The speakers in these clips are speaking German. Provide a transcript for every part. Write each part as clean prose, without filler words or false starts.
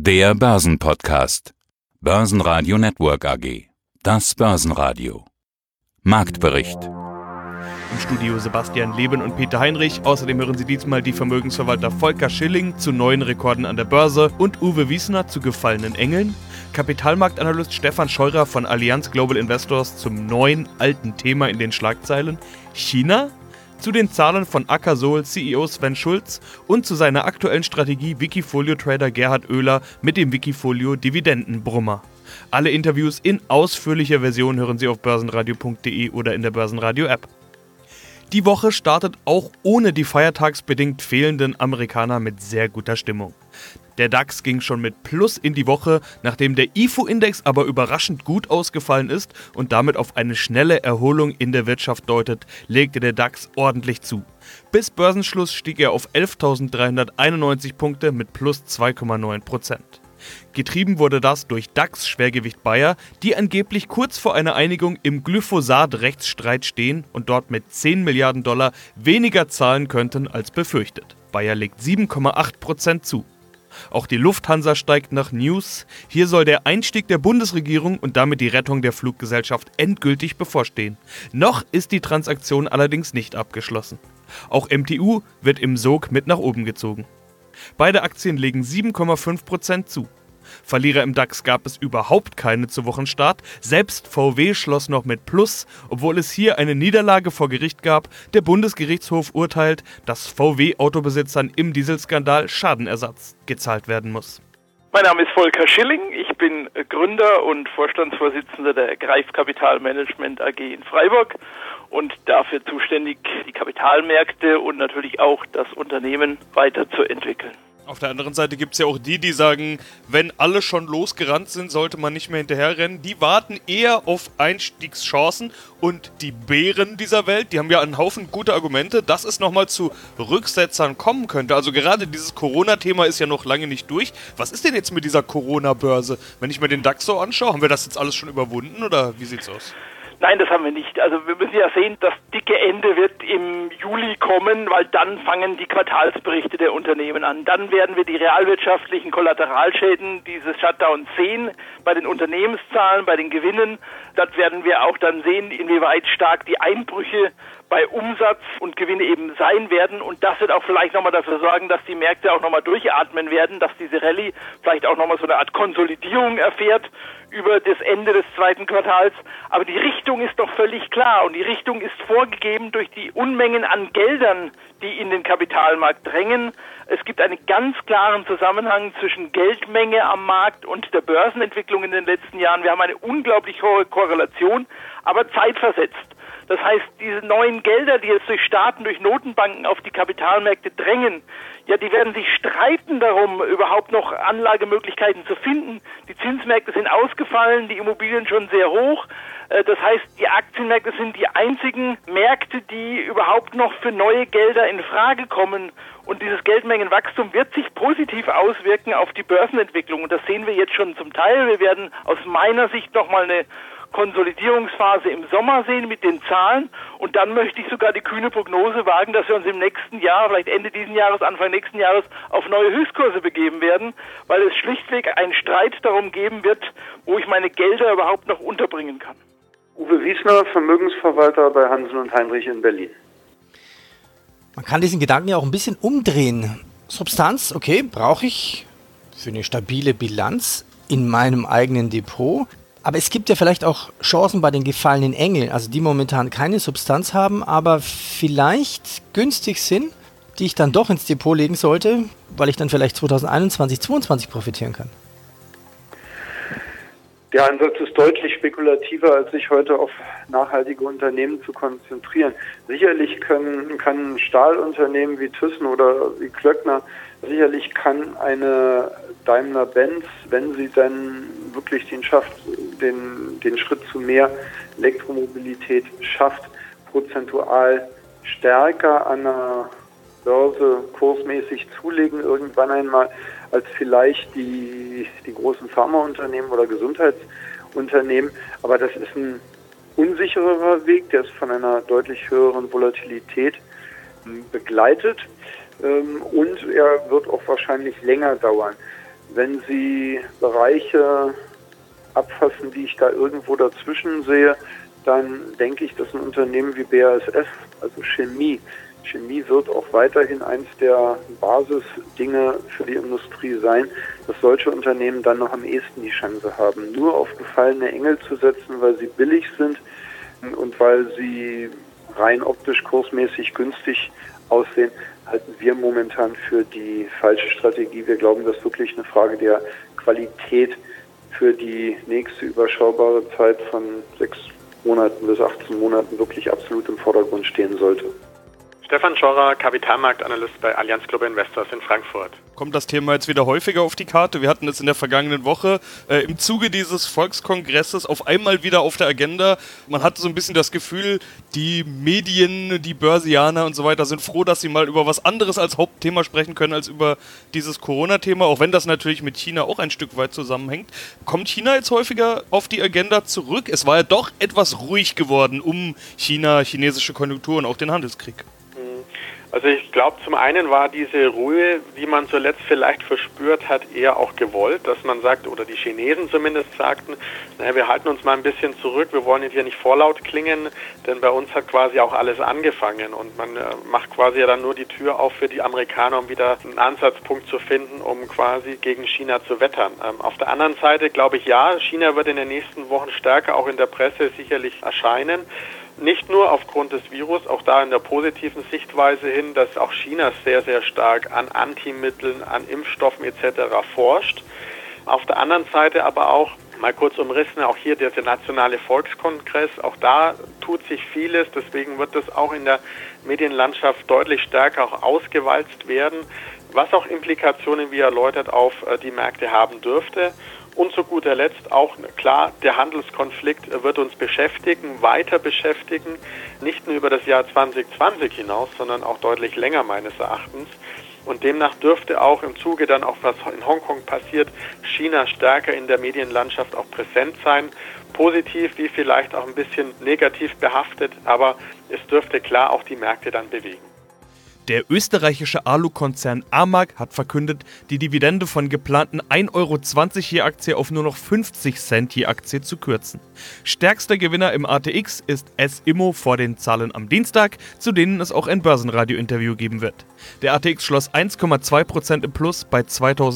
Der Börsenpodcast. Börsenradio Network AG. Das Börsenradio. Marktbericht. Im Studio Sebastian Leben und Peter Heinrich. Außerdem hören Sie diesmal die Vermögensverwalter Volker Schilling zu neuen Rekorden an der Börse und Uwe Wiesner zu gefallenen Engeln. Kapitalmarktanalyst Stefan Scheurer von Allianz Global Investors zum neuen, alten Thema in den Schlagzeilen China. Zu den Zahlen von Akasol CEO Sven Schulz und zu seiner aktuellen Strategie Wikifolio-Trader Gerhard Oehler mit dem Wikifolio Dividendenbrummer. Alle Interviews in ausführlicher Version hören Sie auf börsenradio.de oder in der Börsenradio-App. Die Woche startet auch ohne die feiertagsbedingt fehlenden Amerikaner mit sehr guter Stimmung. Der DAX ging schon mit Plus in die Woche, nachdem der IFO-Index aber überraschend gut ausgefallen ist und damit auf eine schnelle Erholung in der Wirtschaft deutet, legte der DAX ordentlich zu. Bis Börsenschluss stieg er auf 11.391 Punkte mit plus 2,9%. Getrieben wurde das durch DAX-Schwergewicht Bayer, die angeblich kurz vor einer Einigung im Glyphosat-Rechtsstreit stehen und dort mit 10 Milliarden Dollar weniger zahlen könnten als befürchtet. Bayer legt 7,8% zu. Auch die Lufthansa steigt nach News. Hier soll der Einstieg der Bundesregierung und damit die Rettung der Fluggesellschaft endgültig bevorstehen. Noch ist die Transaktion allerdings nicht abgeschlossen. Auch MTU wird im Sog mit nach oben gezogen. Beide Aktien legen 7,5% zu. Verlierer im DAX gab es überhaupt keine zu Wochenstart. Selbst VW schloss noch mit Plus, obwohl es hier eine Niederlage vor Gericht gab. Der Bundesgerichtshof urteilt, dass VW-Autobesitzern im Dieselskandal Schadenersatz gezahlt werden muss. Mein Name ist Volker Schilling, ich bin Gründer und Vorstandsvorsitzender der Greif Kapitalmanagement AG in Freiburg und dafür zuständig, die Kapitalmärkte und natürlich auch das Unternehmen weiterzuentwickeln. Auf der anderen Seite gibt es ja auch die sagen, wenn alle schon losgerannt sind, sollte man nicht mehr hinterherrennen. Die warten eher auf Einstiegschancen und die Bären dieser Welt, die haben ja einen Haufen gute Argumente, dass es nochmal zu Rücksetzern kommen könnte. Also gerade dieses Corona-Thema ist ja noch lange nicht durch. Was ist denn jetzt mit dieser Corona-Börse? Wenn ich mir den DAX so anschaue, haben wir das jetzt alles schon überwunden oder wie sieht's aus? Nein, das haben wir nicht. Also wir müssen ja sehen, das dicke Ende wird im Juli kommen, weil dann fangen die Quartalsberichte der Unternehmen an. Dann werden wir die realwirtschaftlichen Kollateralschäden dieses Shutdowns sehen, bei den Unternehmenszahlen, bei den Gewinnen. Dort werden wir auch dann sehen, inwieweit stark die Einbrüche bei Umsatz und Gewinne eben sein werden. Und das wird auch vielleicht nochmal dafür sorgen, dass die Märkte auch nochmal durchatmen werden, dass diese Rallye vielleicht auch nochmal so eine Art Konsolidierung erfährt über das Ende des zweiten Quartals. Aber die Richtung ist doch völlig klar und die Richtung ist vorgegeben durch die Unmengen an Geldern, die in den Kapitalmarkt drängen. Es gibt einen ganz klaren Zusammenhang zwischen Geldmenge am Markt und der Börsenentwicklung in den letzten Jahren. Wir haben eine unglaublich hohe Korrelation, aber zeitversetzt. Das heißt, diese neuen Gelder, die jetzt durch Staaten, durch Notenbanken auf die Kapitalmärkte drängen, ja, die werden sich streiten darum, überhaupt noch Anlagemöglichkeiten zu finden. Die Zinsmärkte sind ausgefallen, die Immobilien schon sehr hoch. Das heißt, die Aktienmärkte sind die einzigen Märkte, die überhaupt noch für neue Gelder in Frage kommen. Und dieses Geldmengenwachstum wird sich positiv auswirken auf die Börsenentwicklung. Und das sehen wir jetzt schon zum Teil. Wir werden aus meiner Sicht nochmal eine Konsolidierungsphase im Sommer sehen mit den Zahlen und dann möchte ich sogar die kühne Prognose wagen, dass wir uns im nächsten Jahr, vielleicht Ende diesen Jahres, Anfang nächsten Jahres auf neue Höchstkurse begeben werden, weil es schlichtweg einen Streit darum geben wird, wo ich meine Gelder überhaupt noch unterbringen kann. Uwe Wiesner, Vermögensverwalter bei Hansen und Heinrich in Berlin. Man kann diesen Gedanken ja auch ein bisschen umdrehen. Substanz, okay, brauche ich für eine stabile Bilanz in meinem eigenen Depot. Aber es gibt ja vielleicht auch Chancen bei den gefallenen Engeln, also die momentan keine Substanz haben, aber vielleicht günstig sind, die ich dann doch ins Depot legen sollte, weil ich dann vielleicht 2021, 2022 profitieren kann. Der Ansatz ist deutlich spekulativer, als sich heute auf nachhaltige Unternehmen zu konzentrieren. Sicherlich kann ein Stahlunternehmen wie Thyssen oder wie Klöckner, sicherlich kann eine Daimler-Benz, wenn sie dann wirklich den Schritt zu mehr Elektromobilität schafft, prozentual stärker an der Börse kursmäßig zulegen irgendwann einmal, als vielleicht die großen Pharmaunternehmen oder Gesundheitsunternehmen. Aber das ist ein unsicherer Weg, der ist von einer deutlich höheren Volatilität begleitet und er wird auch wahrscheinlich länger dauern. Wenn Sie Bereiche abfassen, die ich da irgendwo dazwischen sehe, dann denke ich, dass ein Unternehmen wie BASF, also Chemie wird auch weiterhin eins der Basisdinge für die Industrie sein, dass solche Unternehmen dann noch am ehesten die Chance haben. Nur auf gefallene Engel zu setzen, weil sie billig sind und weil sie rein optisch kursmäßig günstig aussehen, halten wir momentan für die falsche Strategie. Wir glauben, dass wirklich eine Frage der Qualität für die nächste überschaubare Zeit von 6 Monaten bis 18 Monaten wirklich absolut im Vordergrund stehen sollte. Stefan Schorrer, Kapitalmarktanalyst bei Allianz Global Investors in Frankfurt. Kommt das Thema jetzt wieder häufiger auf die Karte? Wir hatten es in der vergangenen Woche im Zuge dieses Volkskongresses auf einmal wieder auf der Agenda. Man hatte so ein bisschen das Gefühl, die Medien, die Börsianer und so weiter sind froh, dass sie mal über was anderes als Hauptthema sprechen können, als über dieses Corona-Thema, auch wenn das natürlich mit China auch ein Stück weit zusammenhängt. Kommt China jetzt häufiger auf die Agenda zurück? Es war ja doch etwas ruhig geworden um China, chinesische Konjunktur und auch den Handelskrieg. Also ich glaube, zum einen war diese Ruhe, die man zuletzt vielleicht verspürt hat, eher auch gewollt, dass man sagt, oder die Chinesen zumindest sagten, naja, wir halten uns mal ein bisschen zurück, wir wollen hier nicht vorlaut klingen, denn bei uns hat quasi auch alles angefangen und man macht quasi ja dann nur die Tür auf für die Amerikaner, um wieder einen Ansatzpunkt zu finden, um quasi gegen China zu wettern. Auf der anderen Seite glaube ich, ja, China wird in den nächsten Wochen stärker auch in der Presse sicherlich erscheinen. Nicht nur aufgrund des Virus, auch da in der positiven Sichtweise hin, dass auch China sehr, sehr stark an Antimitteln, an Impfstoffen etc. forscht. Auf der anderen Seite aber auch, mal kurz umrissen, auch hier der nationale Volkskongress, auch da tut sich vieles, deswegen wird das auch in der Medienlandschaft deutlich stärker auch ausgewalzt werden, was auch Implikationen, wie erläutert, auf die Märkte haben dürfte. Und zu guter Letzt auch, klar, der Handelskonflikt wird uns beschäftigen, weiter beschäftigen, nicht nur über das Jahr 2020 hinaus, sondern auch deutlich länger meines Erachtens. Und demnach dürfte auch im Zuge dann auch, was in Hongkong passiert, China stärker in der Medienlandschaft auch präsent sein. Positiv wie vielleicht auch ein bisschen negativ behaftet, aber es dürfte klar auch die Märkte dann bewegen. Der österreichische Alu-Konzern AMAG hat verkündet, die Dividende von geplanten 1,20 Euro je Aktie auf nur noch 50 Cent je Aktie zu kürzen. Stärkster Gewinner im ATX ist S-Immo vor den Zahlen am Dienstag, zu denen es auch ein Börsenradio-Interview geben wird. Der ATX schloss 1,2% im Plus bei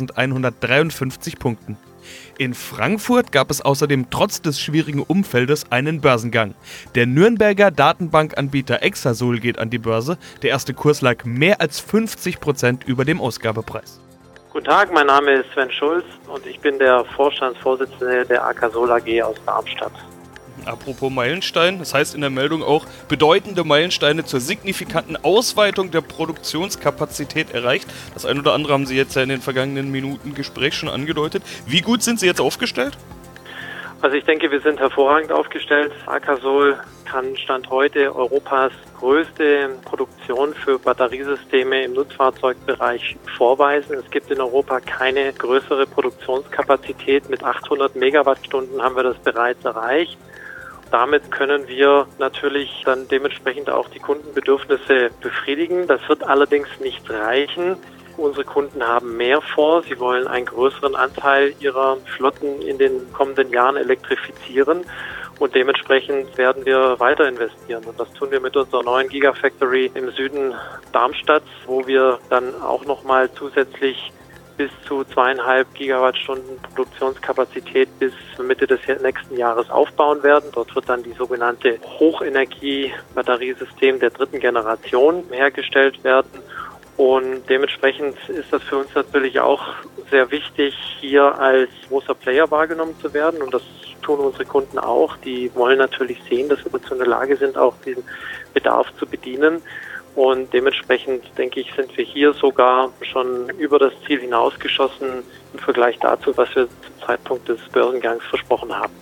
2.153 Punkten. In Frankfurt gab es außerdem trotz des schwierigen Umfeldes einen Börsengang. Der Nürnberger Datenbankanbieter Exasol geht an die Börse. Der erste Kurs lag mehr als 50% über dem Ausgabepreis. Guten Tag, mein Name ist Sven Schulz und ich bin der Vorstandsvorsitzende der Akasol AG aus Darmstadt. Apropos Meilenstein, das heißt in der Meldung auch, bedeutende Meilensteine zur signifikanten Ausweitung der Produktionskapazität erreicht. Das ein oder andere haben Sie jetzt ja in den vergangenen Minuten Gespräch schon angedeutet. Wie gut sind Sie jetzt aufgestellt? Also ich denke, wir sind hervorragend aufgestellt. Akasol kann Stand heute Europas größte Produktion für Batteriesysteme im Nutzfahrzeugbereich vorweisen. Es gibt in Europa keine größere Produktionskapazität. Mit 800 Megawattstunden haben wir das bereits erreicht. Damit können wir natürlich dann dementsprechend auch die Kundenbedürfnisse befriedigen. Das wird allerdings nicht reichen. Unsere Kunden haben mehr vor. Sie wollen einen größeren Anteil ihrer Flotten in den kommenden Jahren elektrifizieren. Und dementsprechend werden wir weiter investieren. Und das tun wir mit unserer neuen Gigafactory im Süden Darmstadts, wo wir dann auch nochmal zusätzlich bis zu 2,5 Gigawattstunden Produktionskapazität bis Mitte des nächsten Jahres aufbauen werden. Dort wird dann die sogenannte Hochenergie-Batteriesystem der 3. Generation hergestellt werden. Und dementsprechend ist das für uns natürlich auch sehr wichtig, hier als großer Player wahrgenommen zu werden. Und das tun unsere Kunden auch. Die wollen natürlich sehen, dass wir dazu in der Lage sind, auch diesen Bedarf zu bedienen. Und dementsprechend, denke ich, sind wir hier sogar schon über das Ziel hinausgeschossen im Vergleich dazu, was wir zum Zeitpunkt des Börsengangs versprochen haben.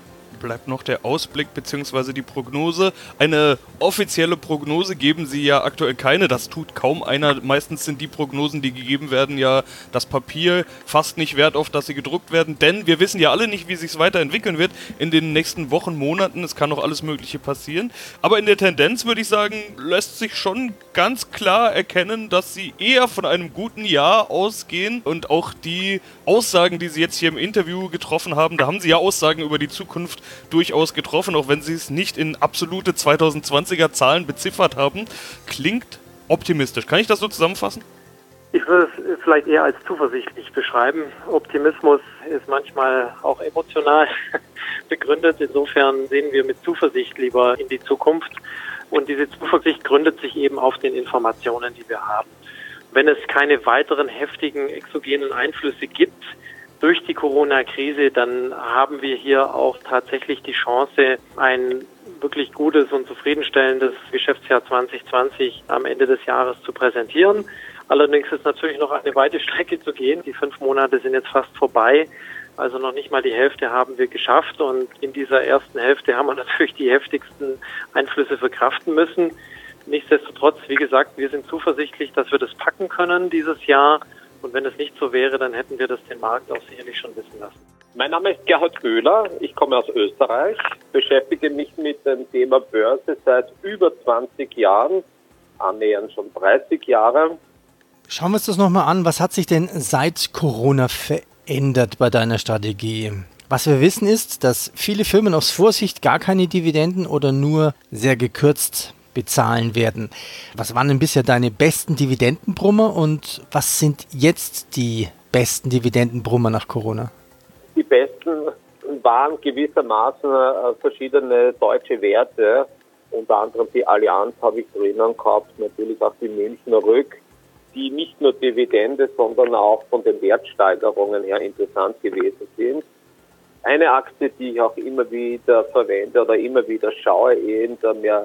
bleibt noch der Ausblick bzw. die Prognose. Eine offizielle Prognose geben Sie ja aktuell keine, das tut kaum einer. Meistens sind die Prognosen, die gegeben werden, ja das Papier fast nicht wert, auf das sie gedruckt werden, denn wir wissen ja alle nicht, wie sich es weiterentwickeln wird in den nächsten Wochen, Monaten. Es kann noch alles Mögliche passieren. Aber in der Tendenz, würde ich sagen, lässt sich schon ganz klar erkennen, dass Sie eher von einem guten Jahr ausgehen und auch die Aussagen, die Sie jetzt hier im Interview getroffen haben, da haben Sie ja Aussagen über die Zukunft durchaus getroffen, auch wenn Sie es nicht in absolute 2020er Zahlen beziffert haben. Klingt optimistisch. Kann ich das so zusammenfassen? Ich würde es vielleicht eher als zuversichtlich beschreiben. Optimismus ist manchmal auch emotional begründet. Insofern sehen wir mit Zuversicht lieber in die Zukunft. Und diese Zuversicht gründet sich eben auf den Informationen, die wir haben. Wenn es keine weiteren heftigen exogenen Einflüsse gibt durch die Corona-Krise, dann haben wir hier auch tatsächlich die Chance, ein wirklich gutes und zufriedenstellendes Geschäftsjahr 2020 am Ende des Jahres zu präsentieren. Allerdings ist natürlich noch eine weite Strecke zu gehen. Die 5 Monate sind jetzt fast vorbei. Also noch nicht mal die Hälfte haben wir geschafft. Und in dieser ersten Hälfte haben wir natürlich die heftigsten Einflüsse verkraften müssen. Nichtsdestotrotz, wie gesagt, wir sind zuversichtlich, dass wir das packen können dieses Jahr. Und wenn es nicht so wäre, dann hätten wir das den Markt auch sicherlich schon wissen lassen. Mein Name ist Gerhard Köhler, ich komme aus Österreich, beschäftige mich mit dem Thema Börse seit über 20 Jahren, annähernd schon 30 Jahre. Schauen wir uns das nochmal an. Was hat sich denn seit Corona verändert bei deiner Strategie? Was wir wissen ist, dass viele Firmen aus Vorsicht gar keine Dividenden oder nur sehr gekürzt bezahlen werden. Was waren denn bisher deine besten Dividendenbrummer und was sind jetzt die besten Dividendenbrummer nach Corona? Die besten waren gewissermaßen verschiedene deutsche Werte, unter anderem die Allianz habe ich drinnen gehabt, natürlich auch die Münchner Rück, die nicht nur Dividende, sondern auch von den Wertsteigerungen her interessant gewesen sind. Eine Aktie, die ich auch immer wieder verwende oder immer wieder schaue, in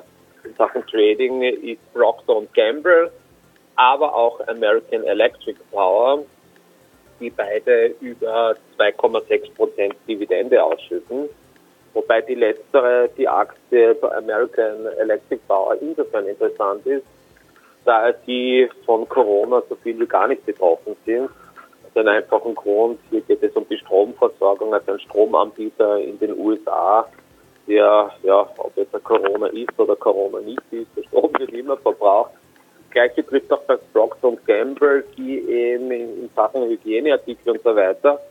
Sachen Trading, ist Procter & Gamble, aber auch American Electric Power, die beide über 2,6% Dividende ausschütten. Wobei die letztere, die Aktie American Electric Power, insofern interessant ist, da die von Corona so viel wie gar nicht betroffen sind. Aus einem einfachen Grund, hier geht es um die Stromversorgung, also ein Stromanbieter in den USA, der, ob es ein Corona ist oder Corona nicht ist, der Strom wird immer verbraucht. Das Gleiche trifft auch bei Procter & Gamble, die eben in Sachen Hygieneartikel und so weiter,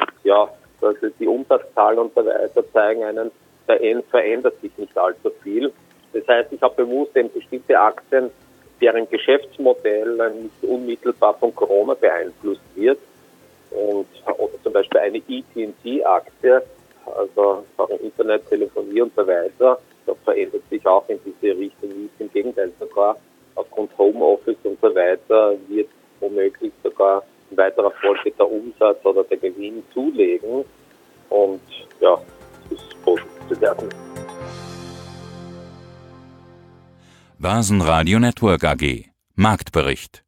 also die Umsatzzahlen und so weiter zeigen einen, da verändert sich nicht allzu viel. Das heißt, ich habe bewusst eben bestimmte Aktien, deren Geschäftsmodell nicht unmittelbar von Corona beeinflusst wird. Oder zum Beispiel eine AT&T-Aktie, also Sachen Internet, Telefonie und so weiter, das verändert sich auch in diese Richtung nicht. Im Gegenteil, sogar aufgrund Homeoffice und so weiter wird womöglich sogar in weiterer Folge der Umsatz oder der Gewinn zulegen. Und das ist positiv zu werden. Börsenradio Network AG. Marktbericht.